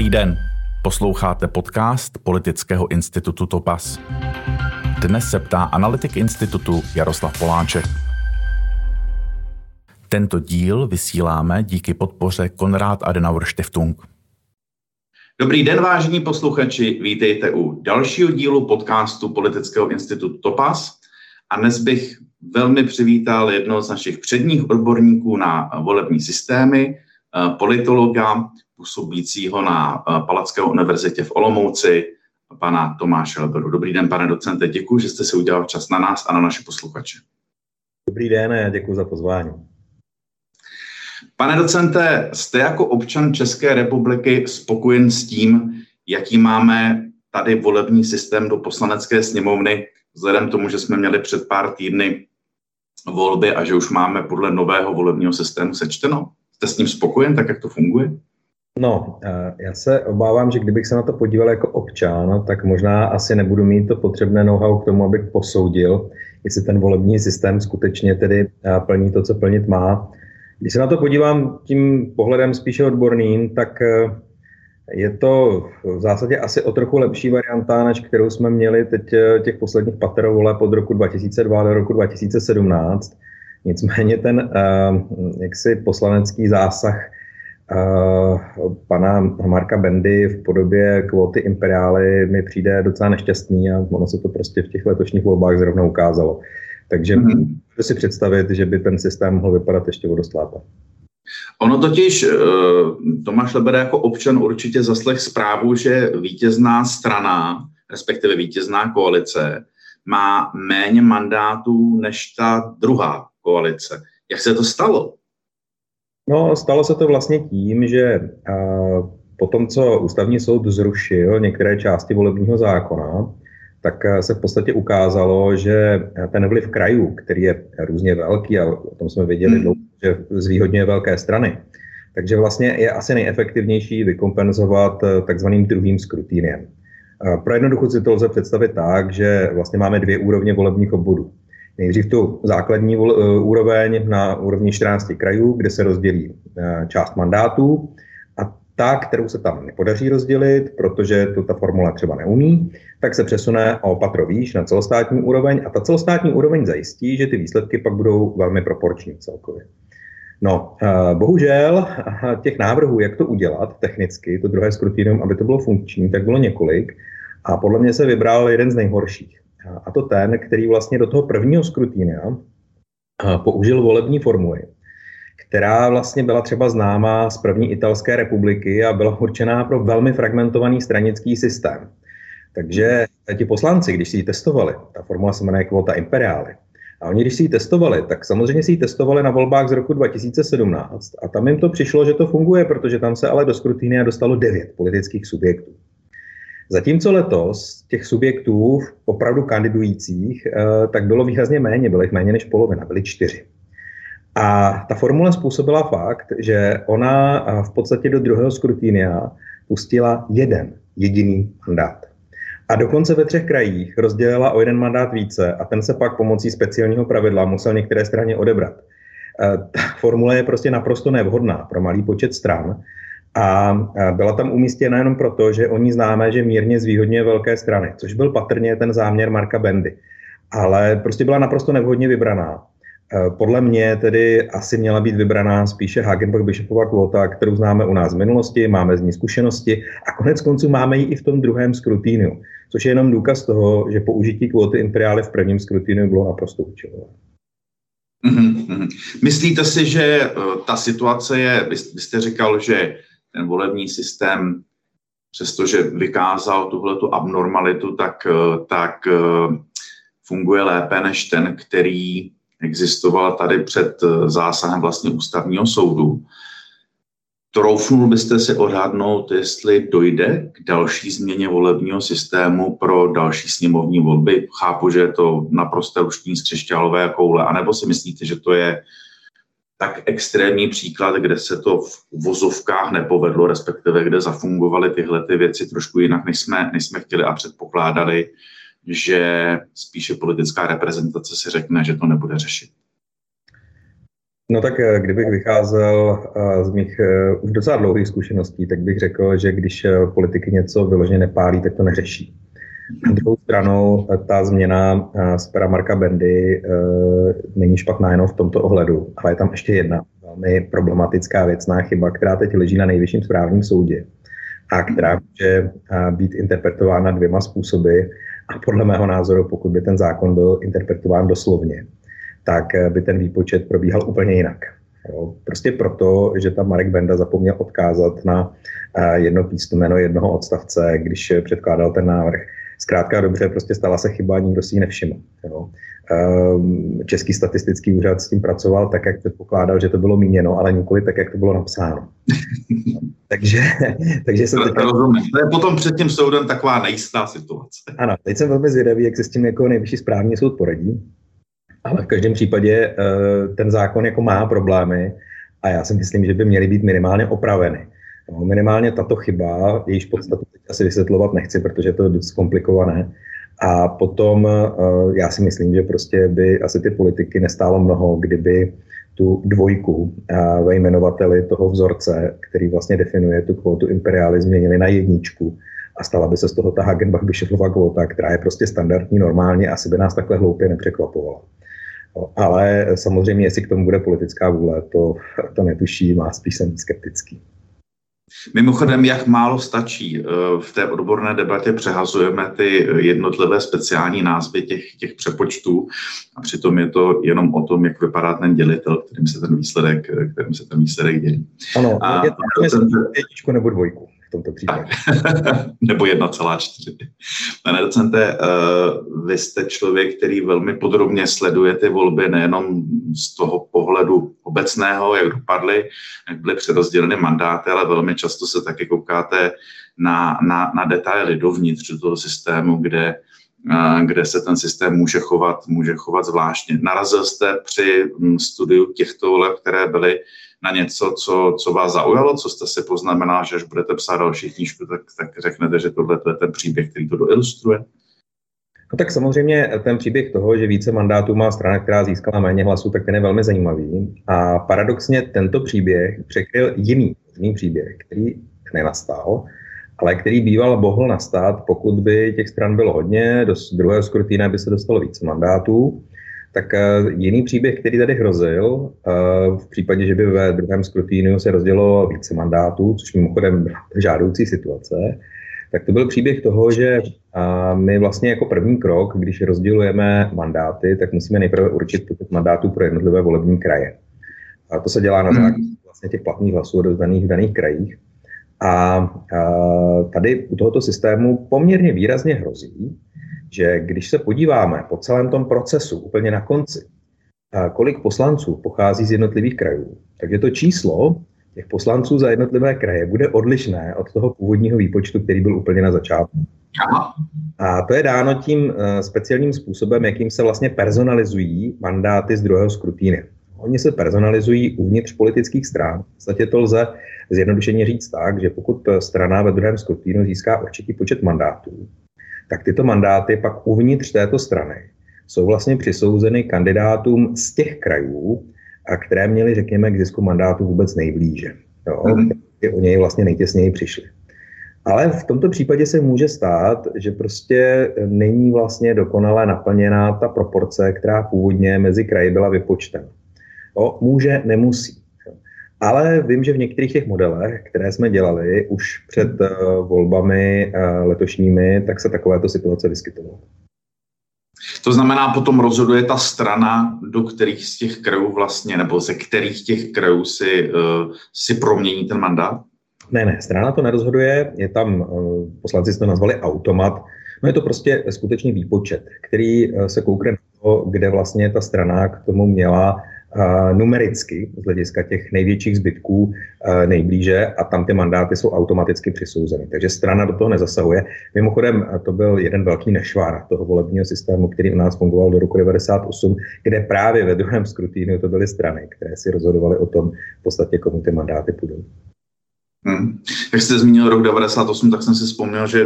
Dobrý den, posloucháte podcast Politického institutu Topaz. Dnes se ptá analytik institutu Jaroslav Poláček. Tento díl vysíláme díky podpoře Konrad Adenauer Stiftung. Dobrý den, vážení posluchači, vítejte u dalšího dílu podcastu Politického institutu Topaz. A dnes bych velmi přivítal jednoho z našich předních odborníků na volební systémy, politologa, působícího na Palackého univerzitě v Olomouci, pana Tomáše Leberu. Dobrý den, pane docente, děkuji, že jste si udělal čas na nás a na naše posluchače. Dobrý den a děkuji za pozvání. Pane docente, jste jako občan České republiky spokojen s tím, jaký máme tady volební systém do Poslanecké sněmovny, vzhledem k tomu, že jsme měli před pár týdny volby a že už máme podle nového volebního systému sečteno? Jste s ním spokojen, tak jak to funguje? No, já se obávám, že kdybych se na to podíval jako občan, tak možná asi nebudu mít to potřebné know-how k tomu, abych posoudil, jestli ten volební systém skutečně tedy plní to, co plnit má. Když se na to podívám tím pohledem spíše odborným, tak je to v zásadě asi o trochu lepší varianta, než kterou jsme měli teď těch posledních paterovoleb od roku 2002 do roku 2017. Nicméně ten jaksi poslanecký zásah pana Marka Bendy v podobě kvóty imperiály mi přijde docela nešťastný a ono se to prostě v těch letošních volbách zrovna ukázalo. Takže můžu si představit, že by ten systém mohl vypadat ještě o dost lépe. Ono totiž, Tomáš Leber jako občan určitě zaslech zprávu, že vítězná strana, respektive vítězná koalice, má méně mandátů než ta druhá koalice. Jak se to stalo? No, stalo se to vlastně tím, že po tom, co ústavní soud zrušil některé části volebního zákona, tak se v podstatě ukázalo, že ten vliv krajů, který je různě velký, a o tom jsme věděli dlouho, že zvýhodňuje velké strany, takže vlastně je asi nejefektivnější vykompenzovat takzvaným druhým skrutiniem. Pro jednoduchost si to lze představit tak, že vlastně máme dvě úrovně volebních obvodů. Nejdřív tu základní úroveň na úrovni 14 krajů, kde se rozdělí část mandátů, a ta, kterou se tam nepodaří rozdělit, protože to ta formule třeba neumí, tak se přesune o patro výš na celostátní úroveň a ta celostátní úroveň zajistí, že ty výsledky pak budou velmi proporční celkově. No, bohužel těch návrhů, jak to udělat technicky, to druhé skrutinium, aby to bylo funkční, tak bylo několik a podle mě se vybral jeden z nejhorších. A to ten, který vlastně do toho prvního skrutinia použil volební formuli, která vlastně byla třeba známá z první italské republiky a byla určená pro velmi fragmentovaný stranický systém. Takže ti poslanci, když si ji testovali, ta formula se jmenuje kvóta imperiály, a oni, když si ji testovali, tak samozřejmě si ji testovali na volbách z roku 2017 a tam jim to přišlo, že to funguje, protože tam se ale do skrutinia dostalo 9 politických subjektů. Zatímco letos těch subjektů opravdu kandidujících tak bylo výrazně méně, bylo jich méně než polovina, byly 4. A ta formule způsobila fakt, že ona v podstatě do druhého skrutinia pustila jeden jediný mandát. A dokonce ve 3 krajích rozdělila o jeden mandát více a ten se pak pomocí speciálního pravidla musel některé straně odebrat. Ta formule je prostě naprosto nevhodná pro malý počet stran a byla tam umístěna jenom proto, že o ní známe, že mírně zvýhodňuje velké strany, což byl patrně ten záměr Marka Bendy. Ale prostě byla naprosto nevhodně vybraná. Podle mě tedy asi měla být vybraná spíše Hagenbach-Bishopova kvóta, kterou známe u nás z minulosti, máme z ní zkušenosti a konec konců máme ji i v tom druhém skrutiniu, což je jenom důkaz toho, že použití kvóty imperiály v prvním skrutiniu bylo naprosto účelové. Myslíte si, že ta situace je, vy jste říkal, že ten volební systém, přestože vykázal tuhletu abnormalitu, tak funguje lépe než ten, který existoval tady před zásahem vlastně ústavního soudu. Troufnul byste si odhadnout, jestli dojde k další změně volebního systému pro další sněmovní volby? Chápu, že je to naprosto ruční z křišťálové koule, anebo si myslíte, že to je tak extrémní příklad, kde se to v uvozovkách nepovedlo, respektive kde zafungovaly tyhle ty věci trošku jinak, než jsme chtěli a předpokládali, že spíše politická reprezentace si řekne, že to nebude řešit? No tak kdybych vycházel z mých už docela dlouhých zkušeností, tak bych řekl, že když politiky něco vyloženě nepálí, tak to neřeší. Na druhou stranou ta změna z pera Marka Bendy není špatná jenom v tomto ohledu, ale je tam ještě jedna velmi problematická věcná chyba, která teď leží na Nejvyšším správním soudě a která může být interpretována dvěma způsoby a podle mého názoru, pokud by ten zákon byl interpretován doslovně, tak by ten výpočet probíhal úplně jinak. Jo? Prostě proto, že tam Marek Benda zapomněl odkázat na jedno písmeno jednoho odstavce, když předkládal ten návrh. Zkrátka dobře, prostě stala se chyba, nikdo si ji nevšiml. Jo? Český statistický úřad s tím pracoval tak, jak předpokládal, že to bylo míněno, ale nikoli tak, jak to bylo napsáno. takže se teďka... To je potom před tím soudem taková nejistá situace. Ano, teď jsem velmi zvědavý, jak se s tím jako Nejvyšší správní soud poradí. Ale v každém případě ten zákon jako má problémy a já si myslím, že by měly být minimálně opraveny. No, minimálně tato chyba, jejíž podstatu teď asi vysvětlovat nechci, protože to je dost komplikované. A potom já si myslím, že prostě by asi ty politiky nestálo mnoho, kdyby tu dvojku ve jmenovateli toho vzorce, který vlastně definuje tu kvótu imperiály, změnili na jedničku a stala by se z toho ta Hagenbach-Bischofova kvóta, která je prostě standardní, normálně, asi by nás takhle hloupě nepřekvapovala. Ale samozřejmě, jestli k tomu bude politická vůle, to netuším a spíš jsem skeptický. Mimochodem, jak málo stačí. V té odborné debatě přehazujeme ty jednotlivé speciální názvy těch přepočtů a přitom je to jenom o tom, jak vypadá ten dělitel, kterým se ten výsledek dělí. Ano, je to jedničku nebo dvojku v tomto případě. Nebo 1,4. Pane docente, vy jste člověk, který velmi podrobně sleduje ty volby nejenom z toho pohledu obecného, jak dopadly, jak byly přerozděleny mandáty, ale velmi často se taky koukáte na detaily dovnitř toho systému, kde se ten systém může chovat zvláštně. Narazil jste při studiu těchto voleb, které byly na něco, co vás zaujalo, co jste si poznamenal, že až budete psát další knížku, tak řeknete, že tohle je ten příběh, který to doilustruje? No tak samozřejmě ten příběh toho, že více mandátů má strana, která získala méně hlasů, tak ten je velmi zajímavý. A paradoxně tento příběh překryl jiný příběh, který nenastal, ale který býval mohl nastat, pokud by těch stran bylo hodně, do druhého skrutína by se dostalo více mandátů. Tak jiný příběh, který tady hrozil, v případě, že by ve druhém skrutínu se rozdělo více mandátů, což mimochodem byla žádoucí situace, tak to byl příběh toho, že my vlastně jako první krok, když rozdělujeme mandáty, tak musíme nejprve určit počet mandátů pro jednotlivé volební kraje. A to se dělá na základě vlastně těch platných hlasů odevzdaných v daných krajích. A tady u tohoto systému poměrně výrazně hrozí, že když se podíváme po celém tom procesu, úplně na konci, kolik poslanců pochází z jednotlivých krajů, takže to číslo těch poslanců za jednotlivé kraje bude odlišné od toho původního výpočtu, který byl úplně na začátku. A to je dáno tím speciálním způsobem, jakým se vlastně personalizují mandáty z druhého skrutíny. Oni se personalizují uvnitř politických stran. V podstatě to lze zjednodušeně říct tak, že pokud strana ve druhém skrutínu získá určitý počet mandátů, tak tyto mandáty pak uvnitř této strany jsou vlastně přisouzeny kandidátům z těch krajů, které měly, řekněme, k zisku mandátu vůbec nejblíže. O něj vlastně nejtěsněji přišli. Ale v tomto případě se může stát, že prostě není vlastně dokonale naplněná ta proporce, která původně mezi kraji byla vypočtena. Může, nemusí. Ale vím, že v některých těch modelech, které jsme dělali už před volbami letošními, tak se takovéto situace vyskytovaly. To znamená, potom rozhoduje ta strana, do kterých z těch krajů vlastně, nebo ze kterých těch krajů si promění ten mandát? Ne, strana to nerozhoduje, je tam, poslanci si to nazvali automat, no je to prostě skutečně výpočet, který se koukne na to, kde vlastně ta strana k tomu měla numericky z hlediska těch největších zbytků nejblíže a tam ty mandáty jsou automaticky přisouzeny. Takže strana do toho nezasahuje. Mimochodem, to byl jeden velký nešvar toho volebního systému, který u nás fungoval do roku 1998, kde právě ve druhém skrutínu to byly strany, které si rozhodovaly o tom v podstatě, komu ty mandáty půjdou. Jak jste zmínil rok 1998, tak jsem si vzpomněl, že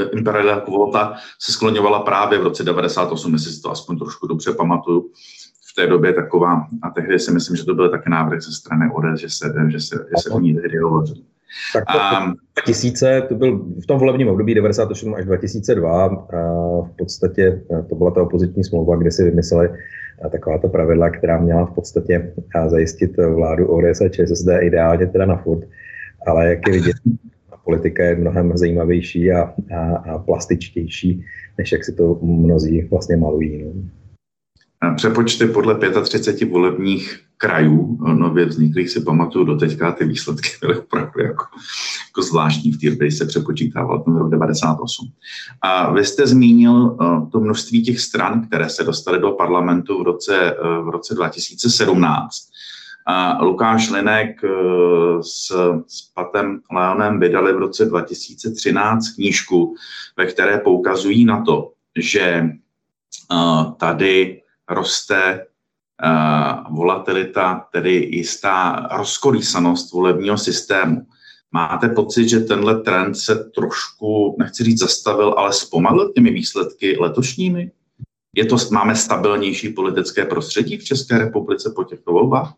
imperiální kvóta se skloňovala právě v roce 1998, jestli si to aspoň trošku dobře pamatuju, v té době taková, a tehdy si myslím, že to byl taky návrh ze strany ODS, že se o ní tehdy hovořilo. Tak to 2000, to byl v tom volebním období 98 až 2002, v podstatě to byla ta opoziční smlouva, kde si vymysleli takováto pravidla, která měla v podstatě zajistit vládu ODS a ČSSD ideálně teda na furt, ale jak je vidět, politika je mnohem zajímavější a plastičtější, než jak si to mnozí vlastně malují. No. Přepočty podle 35 volebních krajů nově vzniklých si pamatuju doteďka, ty výsledky byly opravdu jako zvláštní v té době, se přepočítával ten rok 98. A vy jste zmínil to množství těch stran, které se dostaly do parlamentu v roce 2017. A Lukáš Linek s Patem Leonem vydali v roce 2013 knížku, ve které poukazují na to, že tady roste volatilita, tedy jistá rozkolísanost volebního systému. Máte pocit, že tenhle trend se trošku, nechci říct zastavil, ale zpomalil těmi výsledky letošními? Máme stabilnější politické prostředí v České republice po těchto volbách?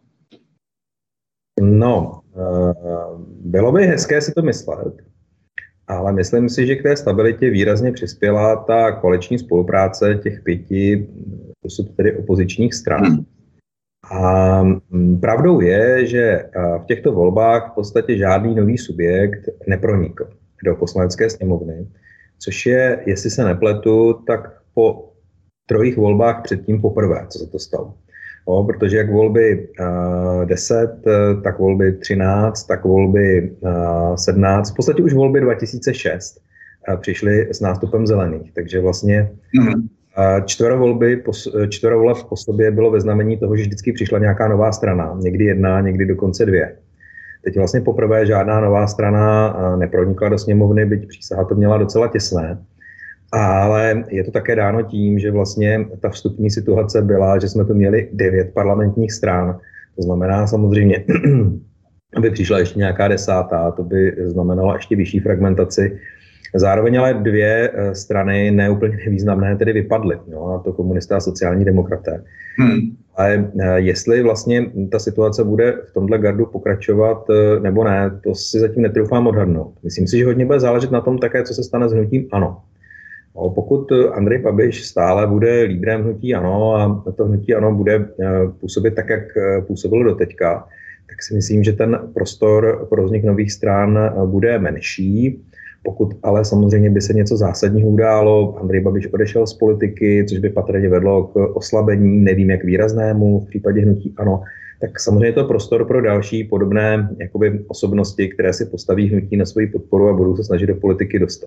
No, bylo by hezké si to myslet, ale myslím si, že k té stabilitě výrazně přispěla ta koaliční spolupráce těch 5 dosud tedy opozičních stran. A pravdou je, že v těchto volbách v podstatě žádný nový subjekt nepronikl do Poslanecké sněmovny, což je, jestli se nepletu, tak po 3 volbách předtím poprvé, co se to stalo. Protože jak volby 10, tak volby 13, tak volby 17, v podstatě už volby 2006 přišly s nástupem zelených, takže vlastně 4 voleb po sobě bylo ve znamení toho, že vždycky přišla nějaká nová strana, někdy 1, někdy dokonce 2. Teď vlastně poprvé žádná nová strana nepronikla do sněmovny, byť přísaha to měla docela těsné. Ale je to také dáno tím, že vlastně ta vstupní situace byla, že jsme tu měli 9 parlamentních stran. To znamená samozřejmě, aby přišla ještě nějaká 10, to by znamenalo ještě vyšší fragmentaci. Zároveň ale 2 strany neúplně významné tedy vypadly, no, a to komunisté a sociální demokraté. Ale jestli vlastně ta situace bude v tomhle gardu pokračovat nebo ne, to si zatím netroufám odhadnout. Myslím si, že hodně bude záležet na tom také, co se stane s hnutím ANO. Pokud Andrej Babiš stále bude lídrem hnutí ANO a to hnutí ANO bude působit tak, jak působilo doteďka, tak si myslím, že ten prostor pro vznik nových stran bude menší. Pokud ale samozřejmě by se něco zásadního událo, Andrej Babiš odešel z politiky, což by patrně vedlo k oslabení, nevím jak výraznému v případě hnutí ANO, tak samozřejmě je to prostor pro další podobné jakoby osobnosti, které si postaví hnutí na svoji podporu a budou se snažit do politiky dostat.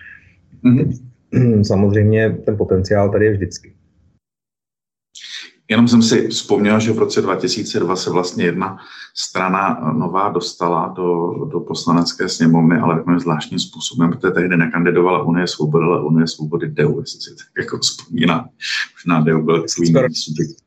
Samozřejmě ten potenciál tady je vždycky. Jenom jsem si vzpomněl, že v roce 2002 se vlastně jedna strana nová dostala do poslanecké sněmovny, ale takovým zvláštním způsobem, protože tehdy nekandidovala Unie svobody, ale Unie svobody DEU, jestli si tak jako vzpomíná. Možná DEU byl takový subjekt.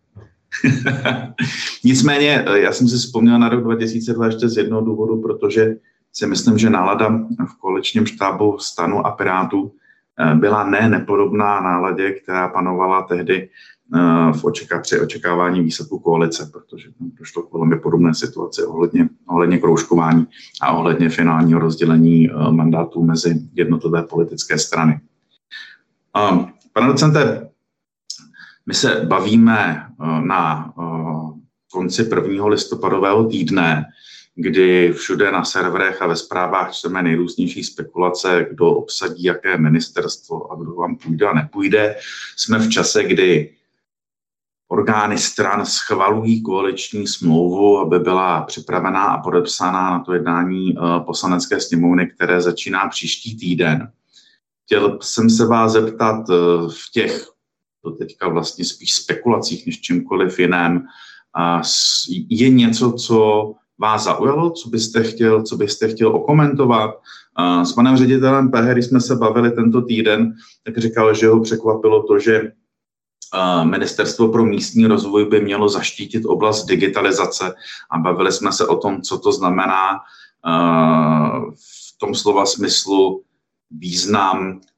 Nicméně, já jsem si vzpomněl na rok 2002 ještě z jednoho důvodu, protože si myslím, že nálada v koaličním štábu STANu a Pirátů byla nepodobná náladě, která panovala tehdy při očekávání výsledku koalice, protože tam došlo k velmi podobné situaci ohledně kroužkování a ohledně finálního rozdělení mandátů mezi jednotlivé politické strany. Pane docente, my se bavíme na konci 1. listopadového týdne, kdy všude na serverech a ve zprávách čteme nejrůznější spekulace, kdo obsadí jaké ministerstvo a kdo vám půjde a nepůjde. Jsme v čase, kdy orgány stran schvalují koaliční smlouvu, aby byla připravená a podepsaná na to jednání poslanecké sněmovny, které začíná příští týden. Chtěl jsem se vás zeptat v těch to teďka vlastně spíš spekulacích než čímkoliv jiném. Je něco, co vás zaujalo, co byste chtěl okomentovat? S panem ředitelem PH, když jsme se bavili tento týden, tak říkal, že ho překvapilo to, že Ministerstvo pro místní rozvoj by mělo zaštítit oblast digitalizace a bavili jsme se o tom, co to znamená v tom slova smyslu význam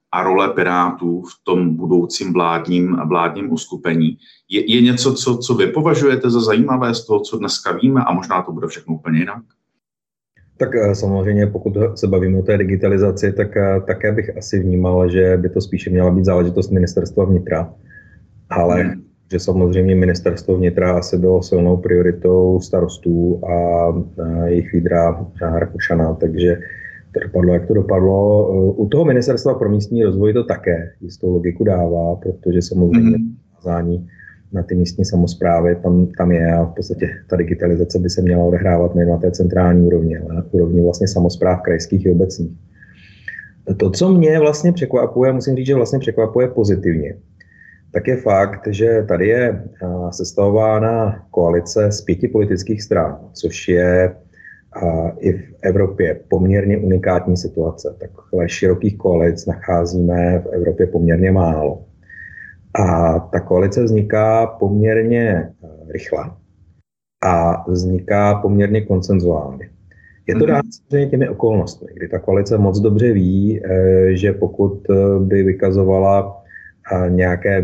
a role Pirátů v tom budoucím vládním uskupení. Je něco, co vy považujete za zajímavé z toho, co dneska víme, a možná to bude všechno úplně jinak? Tak samozřejmě, pokud se bavíme o té digitalizaci, tak také bych asi vnímal, že by to spíše měla být záležitost ministerstva vnitra. Ale že samozřejmě ministerstvo vnitra asi bylo silnou prioritou starostů a jejich lídra Rakušana, takže to dopadlo, jak to dopadlo. U toho ministerstva pro místní rozvoj to také jistou logiku dává, protože samozřejmě navázání na ty místní samosprávy tam je a v podstatě ta digitalizace by se měla odehrávat nejen na té centrální úrovni, ale na úrovni vlastně samospráv krajských i obecních. To, co mě vlastně překvapuje, musím říct, že vlastně překvapuje pozitivně, tak je fakt, že tady je sestavována koalice z 5 politických stran, což je i v Evropě poměrně unikátní situace. Takhle širokých koalic nacházíme v Evropě poměrně málo. A ta koalice vzniká poměrně rychle a vzniká poměrně konsenzuálně. Je to dáno samozřejmě těmi okolnostmi, kdy ta koalice moc dobře ví, že pokud by vykazovala nějaké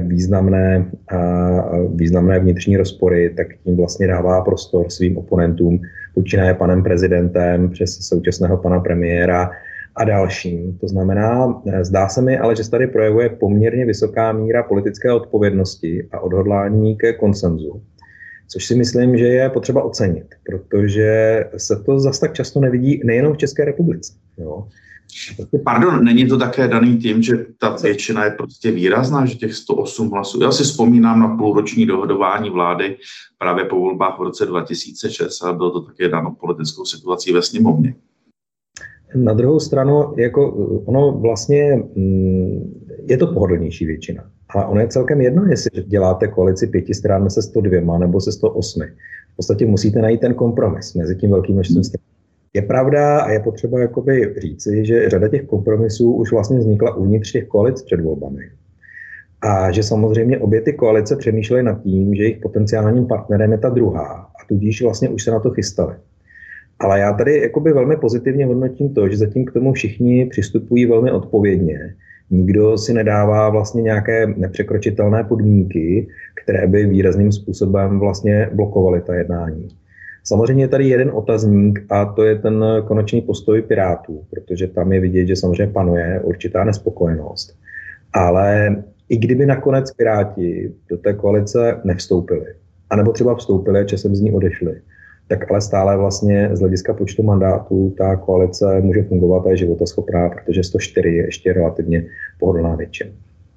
významné vnitřní rozpory, tak tím vlastně dává prostor svým oponentům, počínaje panem prezidentem přes současného pana premiéra a dalším. To znamená, zdá se mi ale, že se tady projevuje poměrně vysoká míra politické odpovědnosti a odhodlání ke konsenzu, což si myslím, že je potřeba ocenit, protože se to zas tak často nevidí nejenom v České republice. Jo. Pardon, není to také daný tím, že ta většina je prostě výrazná, že těch 108 hlasů. Já si vzpomínám na půlroční dohodování vlády právě po volbách v roce 2006, ale bylo to také dáno politickou situací ve sněmovně. Na druhou stranu, jako ono vlastně je to pohodlnější většina. Ale ono je celkem jedno, jestli děláte koalici 5 stran se 102 nebo se 108. V podstatě musíte najít ten kompromis mezi tím velkým množstvím stran. Je pravda a je potřeba jakoby říci, že řada těch kompromisů už vlastně vznikla uvnitř těch koalic před volbami. A že samozřejmě obě ty koalice přemýšlely nad tím, že jejich potenciálním partnerem je ta druhá. A tudíž vlastně už se na to chystali. Ale já tady jakoby velmi pozitivně hodnotím to, že zatím k tomu všichni přistupují velmi odpovědně. Nikdo si nedává vlastně nějaké nepřekročitelné podmínky, které by výrazným způsobem vlastně blokovaly ta jednání. Samozřejmě je tady jeden otazník a to je ten konečný postoj Pirátů, protože tam je vidět, že samozřejmě panuje určitá nespokojenost. Ale i kdyby nakonec Piráti do té koalice nevstoupili, anebo třeba vstoupili a časem z ní odešli, tak ale stále vlastně z hlediska počtu mandátů ta koalice může fungovat a je životaschopná, protože 104 je ještě relativně pohodlná většina.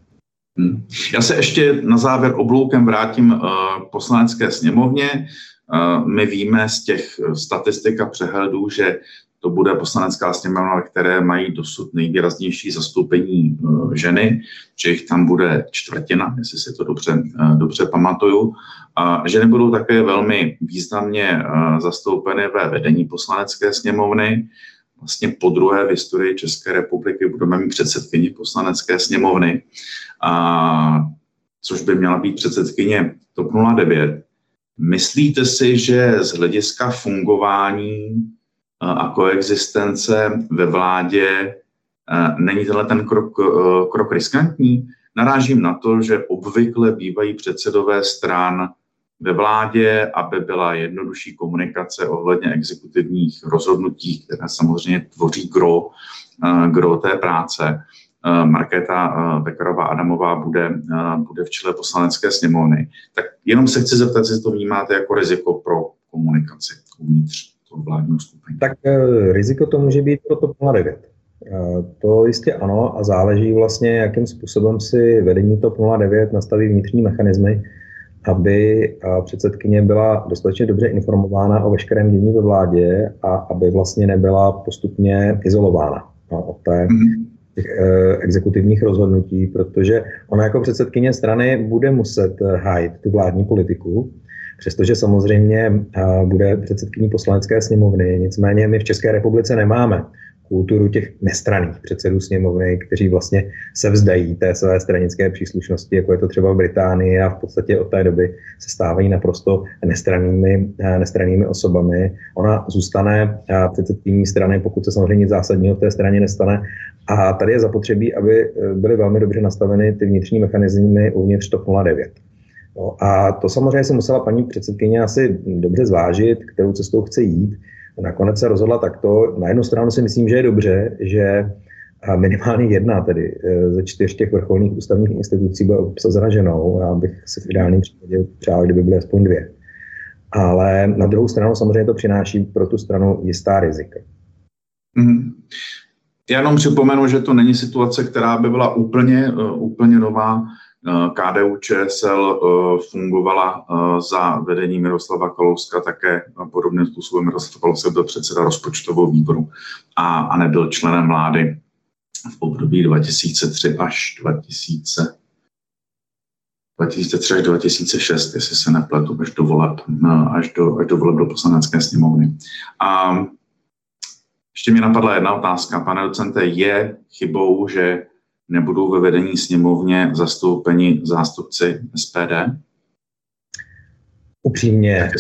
Já se ještě na závěr obloukem vrátím k poslanecké sněmovně. My víme z těch statistik a přehledů, že to bude poslanecká sněmovna, ve které mají dosud nejvýraznější zastoupení ženy, že jich tam bude 1/4, jestli si to dobře pamatuju. A ženy budou také velmi významně zastoupeny ve vedení poslanecké sněmovny. Vlastně podruhé v historii České republiky budeme mít předsedkyni poslanecké sněmovny, což by měla být předsedkyně TOP 09. Myslíte si, že z hlediska fungování a koexistence ve vládě není tenhle ten krok riskantní? Narážím na to, že obvykle bývají předsedové stran ve vládě, aby byla jednodušší komunikace ohledně exekutivních rozhodnutí, které samozřejmě tvoří gro té práce. Markéta Pekarová Adamová bude v čele poslanecké sněmovny. Tak jenom se chci zeptat, jestli to vnímáte jako riziko pro komunikaci uvnitř toho vládního skupiny. Tak riziko to může být pro TOP 09. To jistě ano a záleží vlastně, jakým způsobem si vedení TOP 09 nastaví vnitřní mechanismy, aby předsedkyně byla dostatečně dobře informována o veškerém dění ve vládě a aby vlastně nebyla postupně izolována od těch exekutivních rozhodnutí, protože ona jako předsedkyně strany bude muset hájit tu vládní politiku, přestože samozřejmě bude předsedkyní poslanecké sněmovny, nicméně my v České republice nemáme kulturu těch nestranných předsedů sněmovny, kteří vlastně se vzdají té své stranické příslušnosti, jako je to třeba v Británii, a v podstatě od té doby se stávají naprosto nestrannými osobami. Ona zůstane předsedkyní strany, pokud se samozřejmě nic zásadního v té straně nestane. A tady je zapotřebí, aby byly velmi dobře nastaveny ty vnitřní mechanismy uvnitř TOP 09. No, a to samozřejmě si musela paní předsedkyně asi dobře zvážit, kterou cestou chce jít. Nakonec se rozhodla takto. Na jednu stranu si myslím, že je dobře, že minimálně jedna tedy ze 4 těch vrcholných ústavních institucí byla obsazena ženou. Já bych si v ideálním případě přál, kdyby byly aspoň 2. Ale na druhou stranu samozřejmě to přináší pro tu stranu jistá rizika. Já jenom připomenu, že to není situace, která by byla úplně nová. KDU-ČSL fungovala za vedení Miroslava Kalouska také podobným způsobem. Miroslav Kalousek byl předseda rozpočtového výboru a nebyl členem vlády v období 2003 až 2006, jestli se nepletu, až do voleb do Poslanecké sněmovny. A ještě mě napadla jedna otázka. Pane docente, je chybou, že nebudou ve vedení sněmovně zastoupeni zástupci SPD? Upřímně,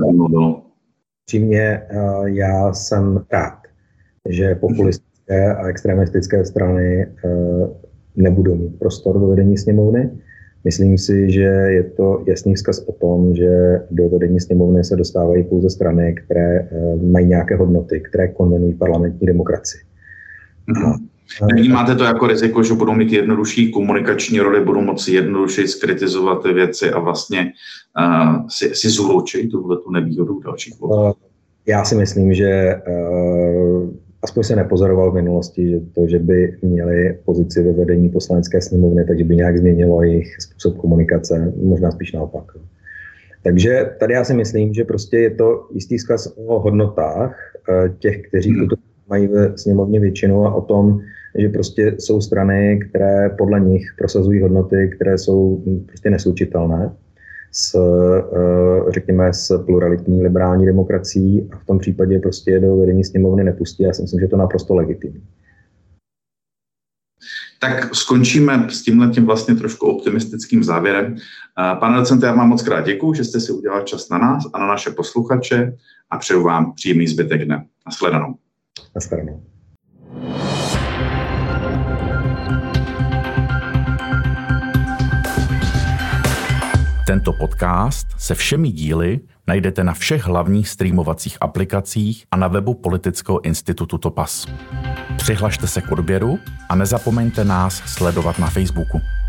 já jsem rád, že populistické a extremistické strany nebudou mít prostor do vedení sněmovny. Myslím si, že je to jasný vzkaz o tom, že do vedení sněmovny se dostávají pouze strany, které mají nějaké hodnoty, které konvenují parlamentní demokracii. Vnímáte to jako riziko, že budou mít jednodušší komunikační roli, budou moci jednodušeji skritizovat ty věci a vlastně si zúročí tu nevýhodu dalších voleb? Já si myslím, že aspoň se nepozoroval v minulosti, že by měli pozici ve vedení Poslanecké sněmovny, takže by nějak změnilo jejich způsob komunikace, možná spíš naopak. Takže tady já si myslím, že prostě je to jistý vzkaz o hodnotách těch, kteří mají ve sněmovně většinu, a o tom, že prostě jsou strany, které podle nich prosazují hodnoty, které jsou prostě neslučitelné řekněme, s pluralitní liberální demokracií, a v tom případě prostě do vedení sněmovny nepustí. Já si myslím, že to je naprosto legitimní. Tak skončíme s tímhletím vlastně trošku optimistickým závěrem. Pane docente, já vám moc krát děkuju, že jste si udělal čas na nás a na naše posluchače a přeju vám příjemný zbytek dne. Nashledanou. Nashledanou. Tento podcast se všemi díly najdete na všech hlavních streamovacích aplikacích a na webu Politického institutu Topas. Přihlašte se k odběru a nezapomeňte nás sledovat na Facebooku.